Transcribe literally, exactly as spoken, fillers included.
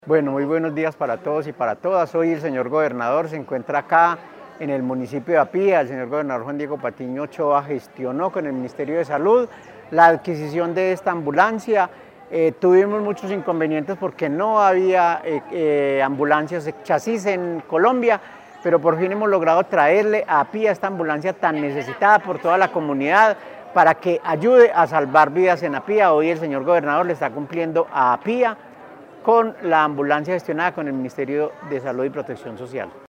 Bueno, muy buenos días para todos y para todas. Hoy el señor gobernador se encuentra acá en el municipio de Apía. El señor gobernador Juan Diego Patiño Ochoa gestionó con el Ministerio de Salud la adquisición de esta ambulancia. Eh, tuvimos muchos inconvenientes porque no había eh, eh, ambulancias chasis en Colombia, pero por fin hemos logrado traerle a Apía esta ambulancia tan necesitada por toda la comunidad para que ayude a salvar vidas en Apía. Hoy el señor gobernador le está cumpliendo a Apía con la ambulancia gestionada con el Ministerio de Salud y Protección Social.